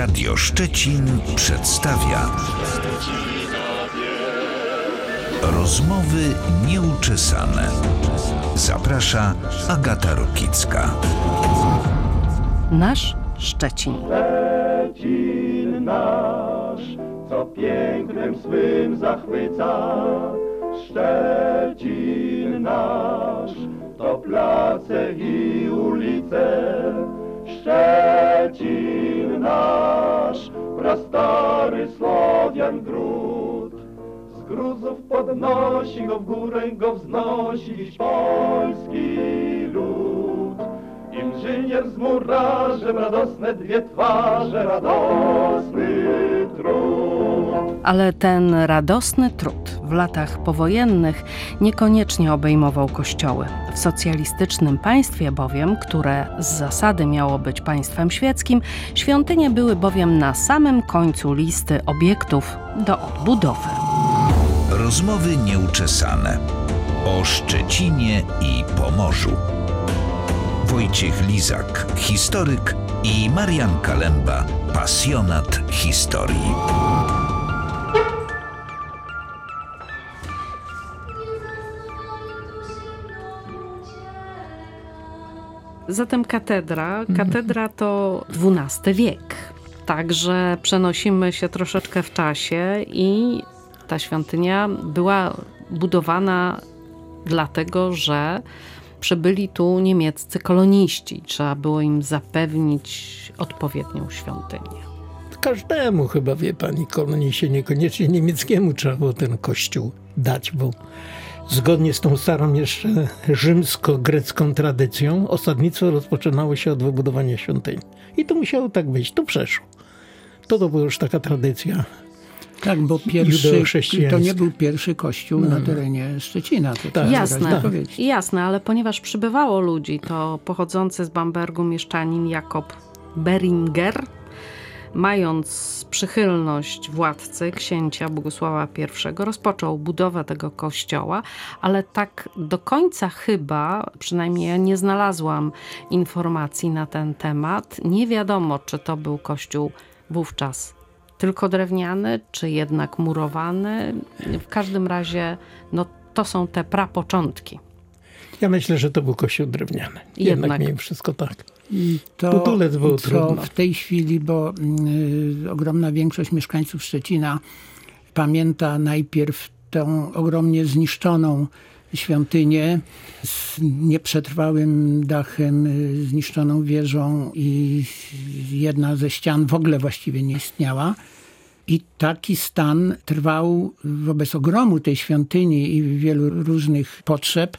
Radio Szczecin przedstawia Rozmowy nieuczesane. Zaprasza Agata Rokicka. Nasz Szczecin. Szczecin nasz, co pięknem swym zachwyca. Szczecin nasz, to place i ulice. Szczecin nasz, prastary Słowian gród. Z gruzów podnosi go w górę, go wznosi dziś polski lud. Inżynier z murarzem, radosne dwie twarze, radosny trud. Ale ten radosny trud w latach powojennych niekoniecznie obejmował kościoły. W socjalistycznym państwie bowiem, które z zasady miało być państwem świeckim, świątynie były bowiem na samym końcu listy obiektów do odbudowy. Rozmowy nieuczesane o Szczecinie i Pomorzu. Wojciech Lizak, historyk, i Marian Kalemba, pasjonat historii. Zatem katedra to XII wiek. Także przenosimy się troszeczkę w czasie i ta świątynia była budowana dlatego, że przybyli tu niemieccy koloniści. Trzeba było im zapewnić odpowiednią świątynię. Każdemu chyba, wie pani, koloniście, niekoniecznie niemieckiemu trzeba było ten kościół dać, bo zgodnie z tą starą jeszcze rzymsko-grecką tradycją osadnictwo rozpoczynało się od wybudowania świątyni. I to musiało tak być. To przeszło. To była już taka tradycja. Tak, bo to nie był pierwszy kościół na terenie Szczecina. To tak, jasne, ale ponieważ przybywało ludzi, to pochodzący z Bambergu mieszczanin Jakob Beringer, mając przychylność władcy, księcia Bogusława I, rozpoczął budowę tego kościoła, ale tak do końca chyba, przynajmniej ja nie znalazłam informacji na ten temat, nie wiadomo, czy to był kościół wówczas tylko drewniany, czy jednak murowany. W każdym razie to są te prapoczątki. Ja myślę, że to był kościół drewniany. Jednak mimo wszystko tak. I budulec był trudno. W tej chwili, bo ogromna większość mieszkańców Szczecina pamięta najpierw tę ogromnie zniszczoną świątynię z nieprzetrwałym dachem, zniszczoną wieżą i jedna ze ścian w ogóle właściwie nie istniała. I taki stan trwał wobec ogromu tej świątyni i wielu różnych potrzeb.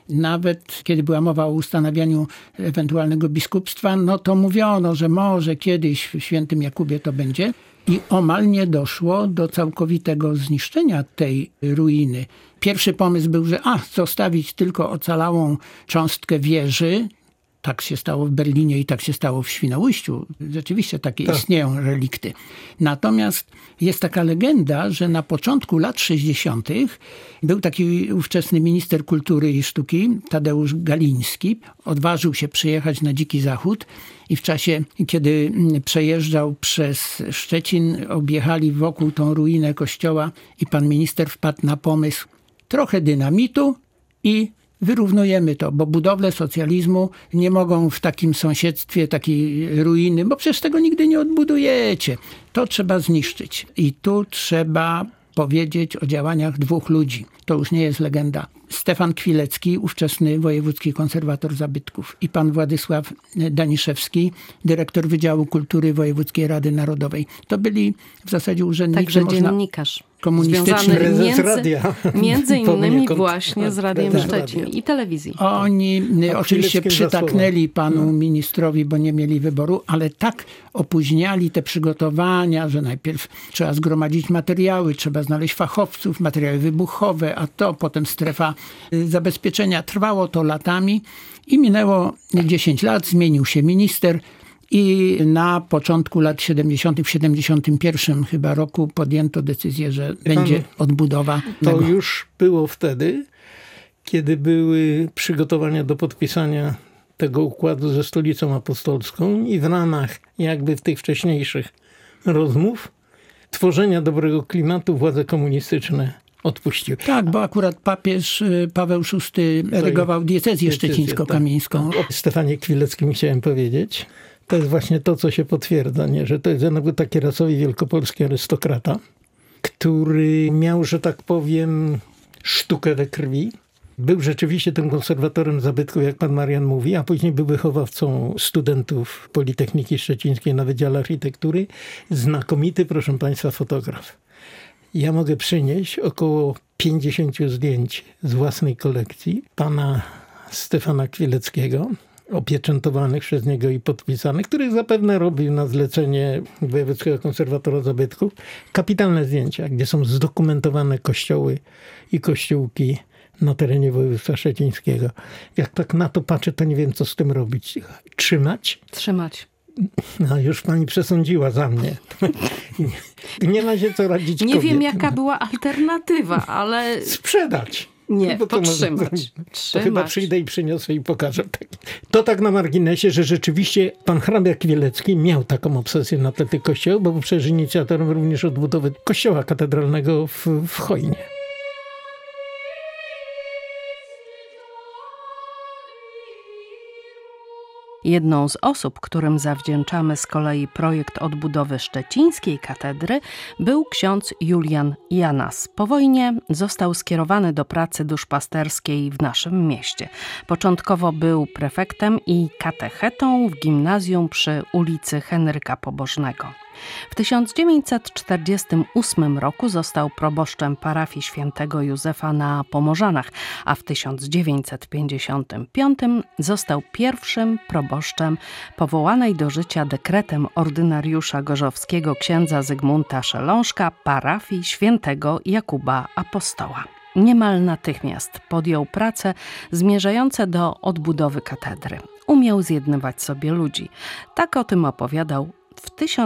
Nawet kiedy była mowa o ustanawianiu ewentualnego biskupstwa, to mówiono, że może kiedyś w Świętym Jakubie to będzie. I omal nie doszło do całkowitego zniszczenia tej ruiny. Pierwszy pomysł był, że zostawić tylko ocalałą cząstkę wieży. Tak się stało w Berlinie i tak się stało w Świnoujściu. Rzeczywiście takie istnieją relikty. Natomiast jest taka legenda, że na początku lat 60. był taki ówczesny minister kultury i sztuki, Tadeusz Galiński. Odważył się przyjechać na Dziki Zachód i w czasie, kiedy przejeżdżał przez Szczecin, objechali wokół tą ruinę kościoła i pan minister wpadł na pomysł: trochę dynamitu i wyrównujemy to, bo budowle socjalizmu nie mogą w takim sąsiedztwie, takiej ruiny, bo przecież tego nigdy nie odbudujecie. To trzeba zniszczyć. I tu trzeba powiedzieć o działaniach dwóch ludzi. To już nie jest legenda. Stefan Kwilecki, ówczesny wojewódzki konserwator zabytków, i pan Władysław Daniszewski, dyrektor Wydziału Kultury Wojewódzkiej Rady Narodowej. To byli w zasadzie urzędnicy. Także dziennikarz komunistyczny, między innymi właśnie z Radiem Szczecin i telewizji. Oni oczywiście przytaknęli panu ministrowi, bo nie mieli wyboru, ale tak opóźniali te przygotowania, że najpierw trzeba zgromadzić materiały, trzeba znaleźć fachowców, materiały wybuchowe, a to potem strefa zabezpieczenia. Trwało to latami i minęło 10 lat, zmienił się minister. I na początku lat 70., w 71 chyba roku podjęto decyzję, że będzie odbudowa. To już było wtedy, kiedy były przygotowania do podpisania tego układu ze Stolicą Apostolską i w ramach jakby tych wcześniejszych rozmów, tworzenia dobrego klimatu władze komunistyczne odpuściły. Tak, bo akurat papież Paweł VI erygował diecezję szczecińsko-kamieńską. O Stefanie Kwileckim chciałem powiedzieć. To jest właśnie to, co się potwierdza, nie? Że to jest jednak taki rasowy wielkopolski arystokrata, który miał, że tak powiem, sztukę we krwi. Był rzeczywiście tym konserwatorem zabytków, jak pan Marian mówi, a później był wychowawcą studentów Politechniki Szczecińskiej na Wydziale Architektury. Znakomity, proszę państwa, fotograf. Ja mogę przynieść około 50 zdjęć z własnej kolekcji pana Stefana Kwileckiego, opieczętowanych przez niego i podpisanych, których zapewne robił na zlecenie Wojewódzkiego Konserwatora Zabytków. Kapitalne zdjęcia, gdzie są zdokumentowane kościoły i kościółki na terenie województwa szczecińskiego. Jak tak na to patrzę, to nie wiem, co z tym robić. Trzymać? Trzymać. No, już pani przesądziła za mnie. Nie ma się co radzić Nie kobiet. wiem, jaka była alternatywa, ale... Sprzedać. Nie, Bo to podtrzymać. To chyba przyjdę i przyniosę i pokażę. To tak na marginesie, że rzeczywiście pan hrabia Kwilecki miał taką obsesję na tle tych kościołów, bo był przecież inicjatorem również odbudowy kościoła katedralnego w Chojnie. Jedną z osób, którym zawdzięczamy z kolei projekt odbudowy szczecińskiej katedry, był ksiądz Julian Janas. Po wojnie został skierowany do pracy duszpasterskiej w naszym mieście. Początkowo był prefektem i katechetą w gimnazjum przy ulicy Henryka Pobożnego. W 1948 roku został proboszczem parafii świętego Józefa na Pomorzanach, a w 1955 został pierwszym proboszczem powołanej do życia dekretem ordynariusza gorzowskiego księdza Zygmunta Szelążka parafii świętego Jakuba Apostoła. Niemal natychmiast podjął prace zmierzające do odbudowy katedry. Umiał zjednywać sobie ludzi. Tak o tym opowiadał w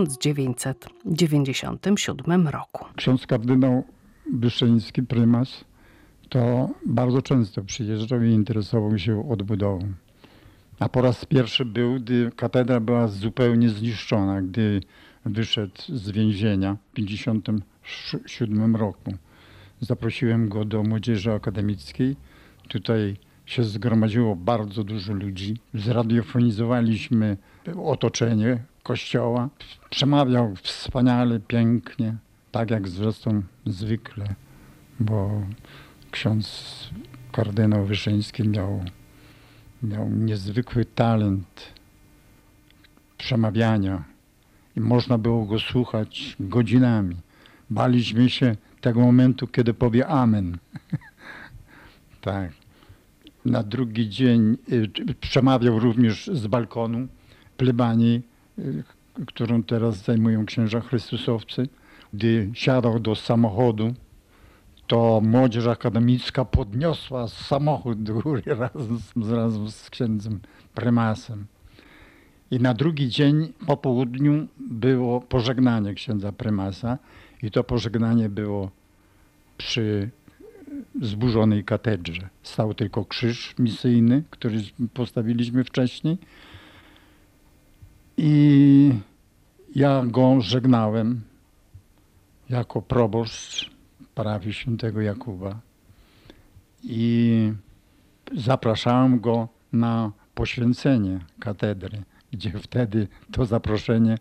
1997 roku. Ksiądz kardynał Wyszyński, prymas, to bardzo często przyjeżdżał i interesował się odbudową. A po raz pierwszy był, gdy katedra była zupełnie zniszczona, gdy wyszedł z więzienia w 1957 roku. Zaprosiłem go do Młodzieży Akademickiej. Tutaj się zgromadziło bardzo dużo ludzi. Zradiofonizowaliśmy otoczenie kościoła. Przemawiał wspaniale, pięknie, tak jak zresztą zwykle, bo ksiądz kardynał Wyszyński miał niezwykły talent przemawiania i można było go słuchać godzinami. Baliśmy się tego momentu, kiedy powie amen. Tak. Na drugi dzień przemawiał również z balkonu plebanii, którą teraz zajmują księża chrystusowcy. Gdy siadał do samochodu, to młodzież akademicka podniosła samochód do góry razem z księdzem prymasem. I na drugi dzień po południu było pożegnanie księdza prymasa i to pożegnanie było przy zburzonej katedrze. Stał tylko krzyż misyjny, który postawiliśmy wcześniej. I ja go żegnałem jako proboszcz parafii świętego Jakuba i zapraszałem go na poświęcenie katedry, gdzie wtedy to zaproszenie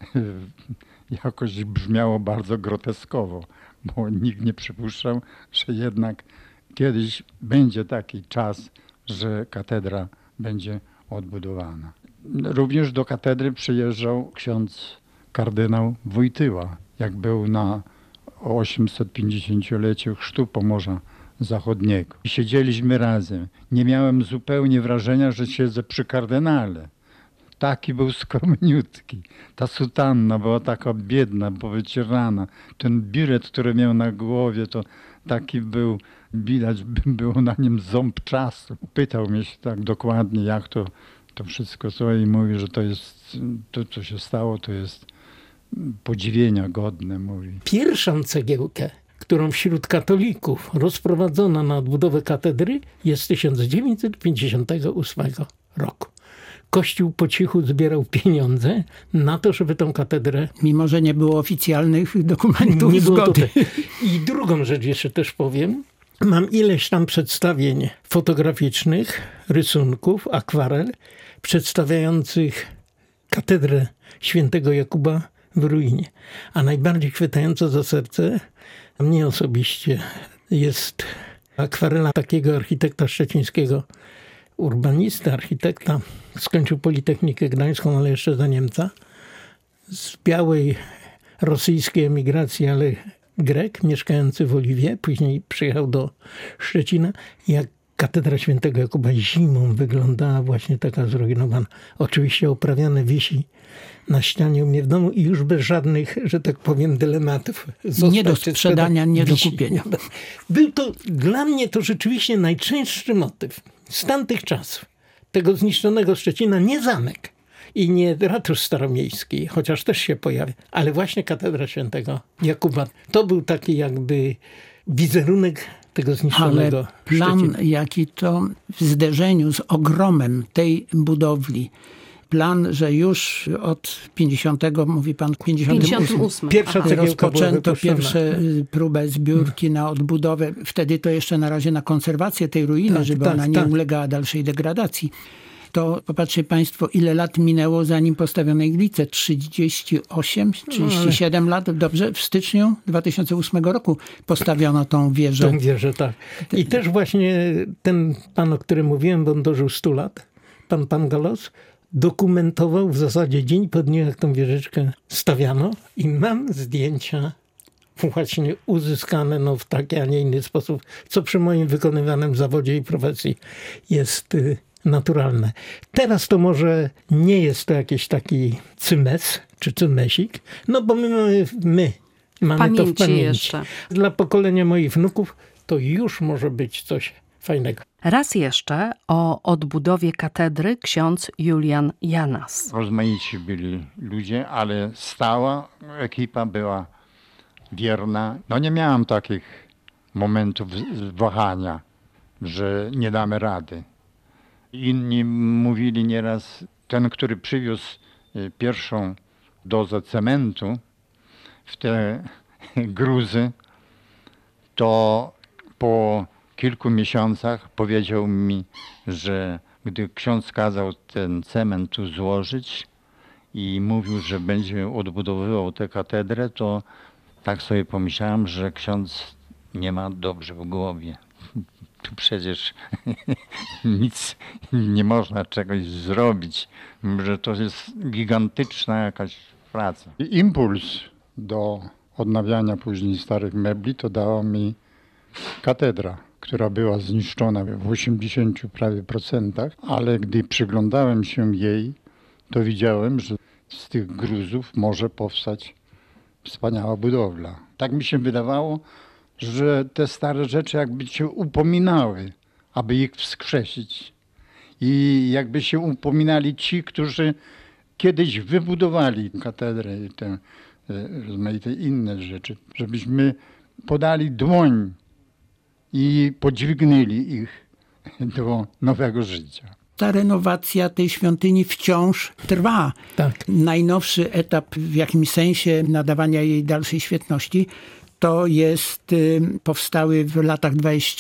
jakoś brzmiało bardzo groteskowo, bo nikt nie przypuszczał, że jednak kiedyś będzie taki czas, że katedra będzie odbudowana. Również do katedry przyjeżdżał ksiądz kardynał Wojtyła, jak był na 850-leciu chrztu Pomorza Zachodniego. I siedzieliśmy razem. Nie miałem zupełnie wrażenia, że siedzę przy kardynale. Taki był skromniutki. Ta sutanna była taka biedna, powycierana. Ten biret, który miał na głowie, to taki był, widać było na nim ząb czasu. Pytał mnie się tak dokładnie, jak to wszystko co i mówi, że to jest, to co się stało, to jest podziwienia godne, mówi. Pierwszą cegiełkę, którą wśród katolików rozprowadzono na odbudowę katedry, jest z 1958 roku. Kościół po cichu zbierał pieniądze na to, żeby tą katedrę... Mimo że nie było oficjalnych dokumentów Nie było zgody. tutaj. I drugą rzecz jeszcze też powiem. Mam ileś tam przedstawień fotograficznych, rysunków, akwarel, przedstawiających katedrę świętego Jakuba w ruinie. A najbardziej chwytająca za serce mnie osobiście jest akwarela takiego architekta szczecińskiego, urbanisty, architekta. Skończył Politechnikę Gdańską, ale jeszcze za Niemca. Z białej rosyjskiej emigracji, ale Grek, mieszkający w Oliwie. Później przyjechał do Szczecina. Jak katedra świętego Jakuba zimą wyglądała właśnie taka zrujnowana. Oczywiście oprawiane wisi na ścianie u mnie w domu i już bez żadnych, że tak powiem, dylematów. Nie do sprzedania, nie do kupienia. Był to, dla mnie to rzeczywiście najczęstszy motyw z tamtych czasów. Tego zniszczonego Szczecina, nie zamek i nie ratusz staromiejski, chociaż też się pojawia, ale właśnie katedra świętego Jakuba. To był taki jakby wizerunek tego zniszczonego Ale plan, Szczecina. jaki to w zderzeniu z ogromem tej budowli, plan, że już od 50, mówi pan, 58. Pierwsza Aha. cegiełka rozpoczęto była wypuszczona. pierwsze próbę zbiórki na odbudowę. Wtedy to jeszcze na razie na konserwację tej ruiny, Tak, żeby tak, ona nie tak. ulegała dalszej degradacji. To popatrzcie państwo, ile lat minęło, zanim postawiono iglicę. 38, 37 lat. Dobrze, w styczniu 2008 roku postawiono tą wieżę. Tą wieżę, tak. I też właśnie ten pan, o którym mówiłem, bo on dożył 100 lat, pan Pangalos, dokumentował w zasadzie dzień po dniu, jak tą wieżyczkę stawiano i mam zdjęcia właśnie uzyskane w taki, a nie inny sposób, co przy moim wykonywanym zawodzie i profesji jest naturalne. Teraz to może nie jest to jakiś taki cymes czy cymesik, bo my mamy to w pamięci. Jeszcze. Dla pokolenia moich wnuków to już może być coś fajnego. Raz jeszcze o odbudowie katedry ksiądz Julian Janas. Rozmaici byli ludzie, ale stała ekipa była wierna. Nie miałem takich momentów wahania, że nie damy rady. Inni mówili nieraz, ten, który przywiózł pierwszą dozę cementu w te gruzy, to po kilku miesiącach powiedział mi, że gdy ksiądz kazał ten cement tu złożyć i mówił, że będzie odbudowywał tę katedrę, to tak sobie pomyślałem, że ksiądz nie ma dobrze w głowie. Tu przecież nic nie można czegoś zrobić, że to jest gigantyczna jakaś praca. Impuls do odnawiania później starych mebli to dała mi katedra, która była zniszczona w 80 prawie procentach, ale gdy przyglądałem się jej, to widziałem, że z tych gruzów może powstać wspaniała budowla. Tak mi się wydawało, że te stare rzeczy jakby się upominały, aby ich wskrzesić. I jakby się upominali ci, którzy kiedyś wybudowali katedrę i te rozmaite inne rzeczy, żebyśmy podali dłoń i podźwignęli ich do nowego życia. Ta renowacja tej świątyni wciąż trwa. Tak. Najnowszy etap w jakimś sensie nadawania jej dalszej świetności to jest powstały w latach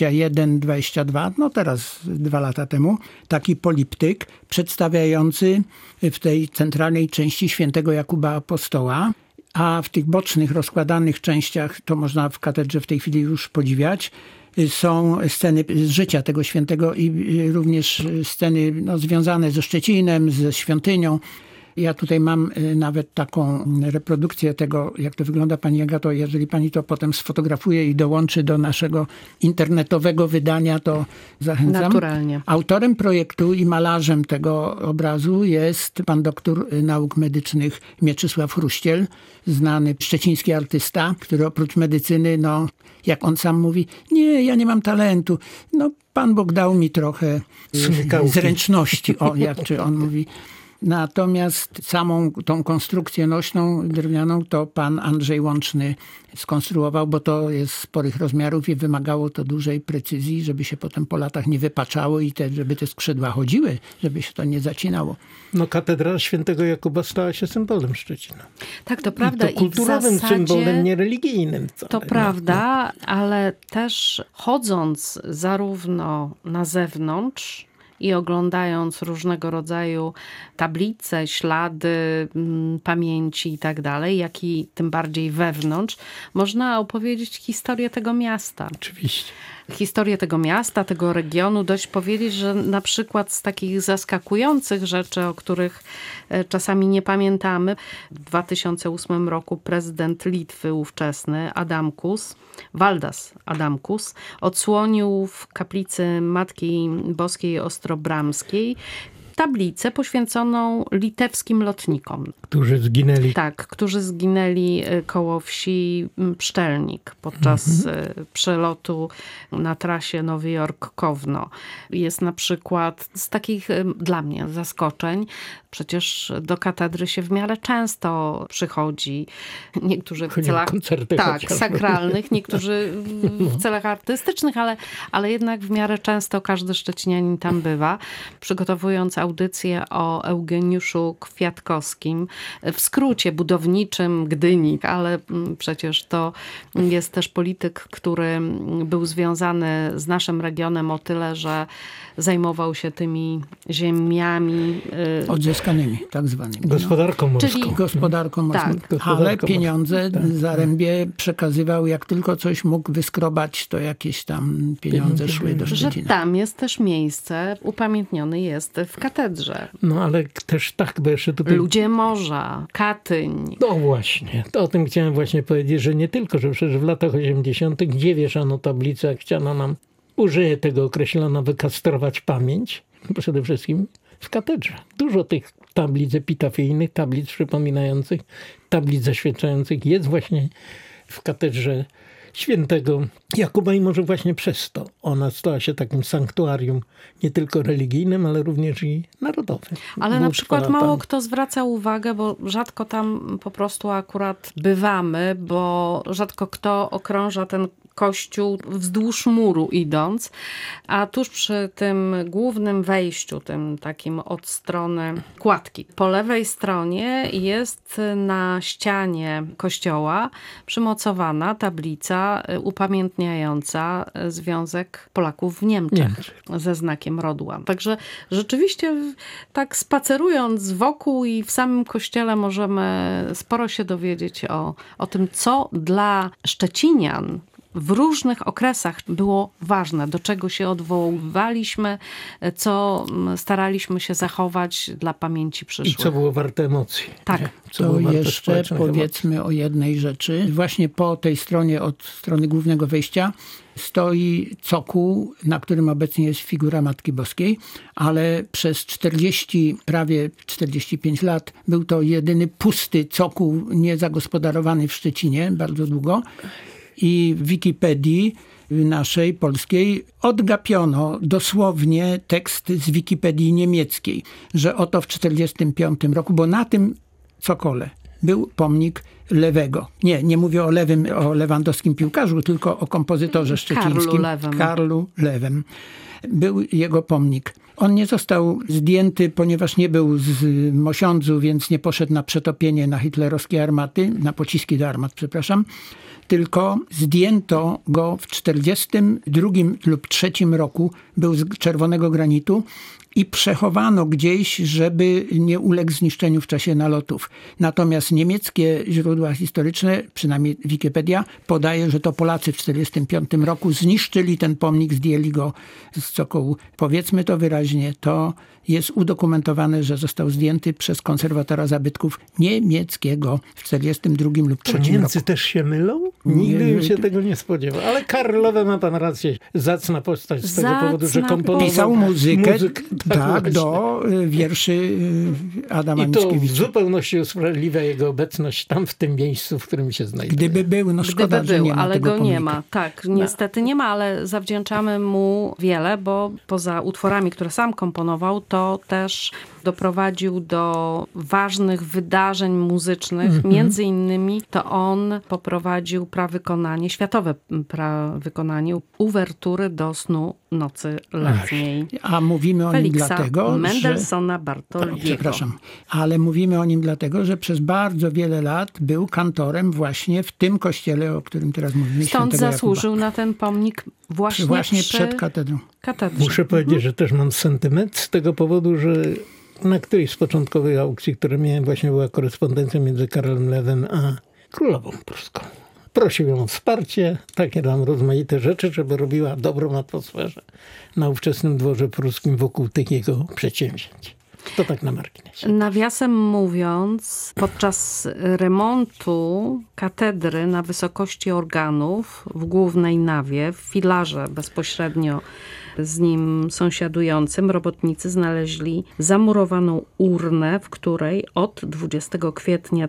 21-22, teraz 2 lata temu, taki poliptyk przedstawiający w tej centralnej części świętego Jakuba Apostoła, a w tych bocznych, rozkładanych częściach, to można w katedrze w tej chwili już podziwiać, są sceny z życia tego świętego i również sceny związane ze Szczecinem, ze świątynią. Ja tutaj mam nawet taką reprodukcję tego, jak to wygląda, pani Agato. Jeżeli pani to potem sfotografuje i dołączy do naszego internetowego wydania, to zachęcam. Naturalnie. Autorem projektu i malarzem tego obrazu jest pan doktor nauk medycznych Mieczysław Chruściel, znany szczeciński artysta, który oprócz medycyny, jak on sam mówi, nie, ja nie mam talentu. Pan Bóg dał mi trochę Smykałki. zręczności, jak on mówi. Natomiast samą tą konstrukcję nośną drewnianą to pan Andrzej Łączny skonstruował, bo to jest sporych rozmiarów i wymagało to dużej precyzji, żeby się potem po latach nie wypaczało i żeby te skrzydła chodziły, żeby się to nie zacinało. No katedra świętego Jakuba stała się symbolem Szczecina. Tak, to prawda. I to kulturowym w zasadzie, symbolem, nie religijnym wcale. To prawda, ale też chodząc zarówno na zewnątrz i oglądając różnego rodzaju tablice, ślady pamięci i tak dalej, jak i tym bardziej wewnątrz, można opowiedzieć historię tego miasta. Oczywiście. Historię tego miasta, tego regionu. Dość powiedzieć, że na przykład z takich zaskakujących rzeczy, o których czasami nie pamiętamy, w 2008 roku prezydent Litwy ówczesny, Valdas Adamkus, odsłonił w kaplicy Matki Boskiej Ostrobramskiej tablicę poświęconą litewskim lotnikom. Którzy zginęli. Tak, którzy zginęli koło wsi Pszczelnik podczas przelotu na trasie Nowy Jork-Kowno. Jest na przykład z takich dla mnie zaskoczeń, przecież do katedry się w miarę często przychodzi. Niektórzy w celach sakralnych, niektórzy w celach artystycznych, ale jednak w miarę często każdy szczecinianin tam bywa. Przygotowując audycję o Eugeniuszu Kwiatkowskim, w skrócie budowniczym Gdyni, ale przecież to jest też polityk, który był związany z naszym regionem o tyle, że zajmował się tymi ziemiami odzyskanymi, tak zwanymi. Gospodarką morską. Czyli gospodarką morską. Tak. Ale pieniądze Zarębie przekazywał, jak tylko coś mógł wyskrobać, to jakieś tam pieniądze szły do że Szczecina. tam jest też miejsce, upamiętniony jest w katedrze. No ale też tak, bo jeszcze tutaj... Ludzie morza, Katyń. No właśnie, to o tym chciałem właśnie powiedzieć, że nie tylko, że przecież w latach 80. gdzie wieszano tablicę, jak chciano nam, użyję tego określona, wykastrować pamięć, przede wszystkim w katedrze. Dużo tych tablic epitafijnych, tablic przypominających, tablic zaświadczających jest właśnie w katedrze świętego Jakuba i może właśnie przez to ona stała się takim sanktuarium nie tylko religijnym, ale również i narodowym. Ale na przykład mało kto zwraca uwagę, bo rzadko tam po prostu akurat bywamy, bo rzadko kto okrąża ten kościół wzdłuż muru idąc, a tuż przy tym głównym wejściu, tym takim od strony kładki, po lewej stronie jest na ścianie kościoła przymocowana tablica upamiętniająca Związek Polaków w Niemczech ze znakiem rodła. Także rzeczywiście tak spacerując wokół i w samym kościele możemy sporo się dowiedzieć o tym, co dla szczecinian w różnych okresach było ważne, do czego się odwoływaliśmy, co staraliśmy się zachować dla pamięci przyszłych. I co było warte emocji. Tak. To jeszcze powiedzmy o jednej rzeczy. Właśnie po tej stronie, od strony głównego wejścia stoi cokół, na którym obecnie jest figura Matki Boskiej, ale przez prawie 45 lat był to jedyny pusty cokół niezagospodarowany w Szczecinie, bardzo długo. I w Wikipedii naszej polskiej odgapiono dosłownie tekst z Wikipedii niemieckiej, że oto w 1945 roku, bo na tym cokole był pomnik Lewego. Nie mówię o lewandowskim piłkarzu, tylko o kompozytorze szczecińskim. Karlu Lewem. Był jego pomnik. On nie został zdjęty, ponieważ nie był z Mosiądzu, więc nie poszedł na przetopienie na hitlerowskie armaty, na pociski do armat, przepraszam. Tylko zdjęto go w 1942 lub 1943 roku, był z czerwonego granitu i przechowano gdzieś, żeby nie uległ zniszczeniu w czasie nalotów. Natomiast niemieckie źródła historyczne, przynajmniej Wikipedia, podaje, że to Polacy w 1945 roku zniszczyli ten pomnik, zdjęli go z cokołu. Powiedzmy to wyraźnie, to jest udokumentowane, że został zdjęty przez konserwatora zabytków niemieckiego w 1942 lub 1943 roku. Niemcy też się mylą? Nigdy bym się tego nie spodziewał. Ale Karlowe ma pan rację. Zacna postać z tego powodu, że komponował pisał muzykę do wierszy Adama Mickiewicza. I to w zupełności usprawiedliwia jego obecność tam w tym miejscu, w którym się znajduje. Gdyby był, szkoda, że nie ma ale tego go pomnika. nie ma. Tak, niestety nie ma, ale zawdzięczamy mu wiele, bo poza utworami, które sam komponował, to też doprowadził do ważnych wydarzeń muzycznych. Między innymi to on poprowadził światowe prawykonanie uwertury do Snu Nocy Letniej. A mówimy o nim Feliksa dlatego, Mendelssohna Bartoldiego. Przepraszam, ale mówimy o nim dlatego, że przez bardzo wiele lat był kantorem właśnie w tym kościele, o którym teraz mówimy. Stąd Świętego zasłużył Jakuba. na ten pomnik właśnie przed katedrą. katedrze. Muszę powiedzieć, że też mam sentyment z tego powodu, że na którejś z początkowych aukcji, które miałem, właśnie była korespondencja między Karolem Lewem a królową pruską. Prosił ją o wsparcie, takie tam rozmaite rzeczy, żeby robiła dobrą atmosferę na ówczesnym dworze pruskim wokół tych jego przedsięwzięć. To tak na marginesie. Nawiasem mówiąc, podczas remontu katedry na wysokości organów w głównej nawie, w filarze bezpośrednio z nim sąsiadującym, robotnicy znaleźli zamurowaną urnę, w której od 20 kwietnia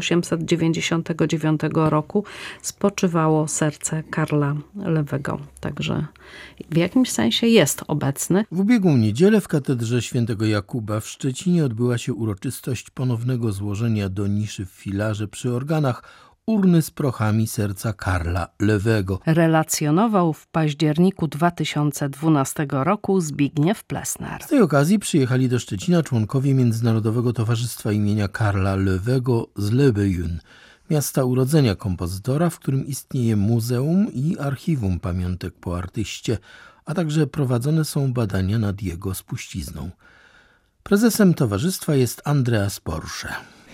1899 roku spoczywało serce Karla Lewego. Także w jakimś sensie jest obecny. W ubiegłą niedzielę w katedrze Świętego Jakuba w Szczecinie odbyła się uroczystość ponownego złożenia do niszy w filarze przy organach urny z prochami serca Karla Lewego. Relacjonował w październiku 2012 roku Zbigniew Plesner. Z tej okazji przyjechali do Szczecina członkowie Międzynarodowego Towarzystwa imienia Karla Lewego z Lebejun, miasta urodzenia kompozytora, w którym istnieje muzeum i archiwum pamiątek po artyście, a także prowadzone są badania nad jego spuścizną. Prezesem towarzystwa jest Andreas Porsche.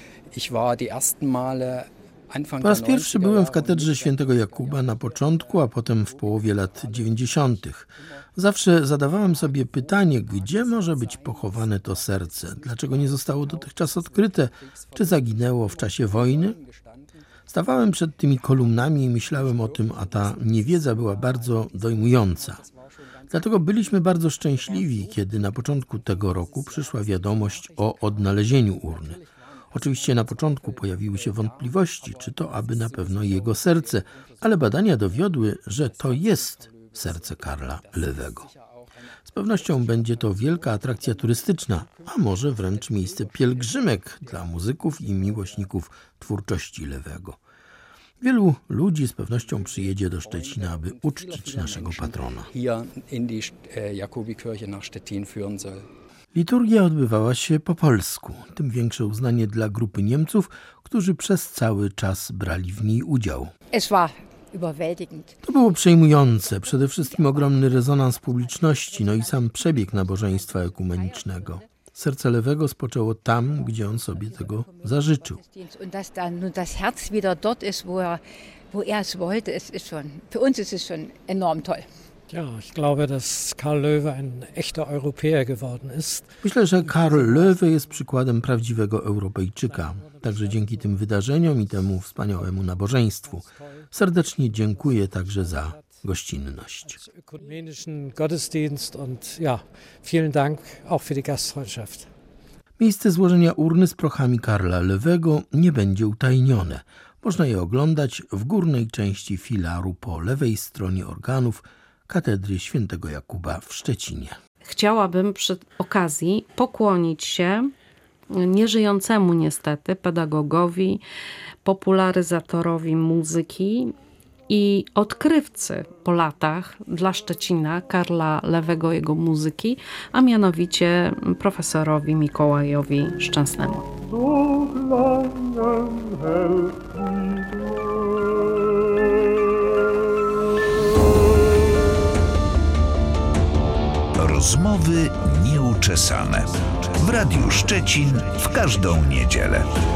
Po raz pierwszy byłem w katedrze Świętego Jakuba na początku, a potem w połowie lat 90. Zawsze zadawałem sobie pytanie, gdzie może być pochowane to serce? Dlaczego nie zostało dotychczas odkryte? Czy zaginęło w czasie wojny? Stawałem przed tymi kolumnami i myślałem o tym, a ta niewiedza była bardzo dojmująca. Dlatego byliśmy bardzo szczęśliwi, kiedy na początku tego roku przyszła wiadomość o odnalezieniu urny. Oczywiście na początku pojawiły się wątpliwości, czy to aby na pewno jego serce, ale badania dowiodły, że to jest serce Karla Lewego. Z pewnością będzie to wielka atrakcja turystyczna, a może wręcz miejsce pielgrzymek dla muzyków i miłośników twórczości Lewego. Wielu ludzi z pewnością przyjedzie do Szczecina, aby uczcić naszego patrona. Liturgia odbywała się po polsku, tym większe uznanie dla grupy Niemców, którzy przez cały czas brali w niej udział. To było przejmujące, przede wszystkim ogromny rezonans publiczności, no i sam przebieg nabożeństwa ekumenicznego. Serce Lewego spoczęło tam, gdzie on sobie tego zażyczył. Myślę, że Karl Löwe jest przykładem prawdziwego Europejczyka. Także dzięki tym wydarzeniom i temu wspaniałemu nabożeństwu. Serdecznie dziękuję także za gościnność. Miejsce złożenia urny z prochami Karla Lewego nie będzie utajnione. Można je oglądać w górnej części filaru po lewej stronie organów katedry Świętego Jakuba w Szczecinie. Chciałabym przy okazji pokłonić się nieżyjącemu niestety pedagogowi, popularyzatorowi muzyki i odkrywcy po latach dla Szczecina Karla Lewego, jego muzyki, a mianowicie profesorowi Mikołajowi Szczęsnemu. Rozmowy nieuczesane. W Radiu Szczecin w każdą niedzielę.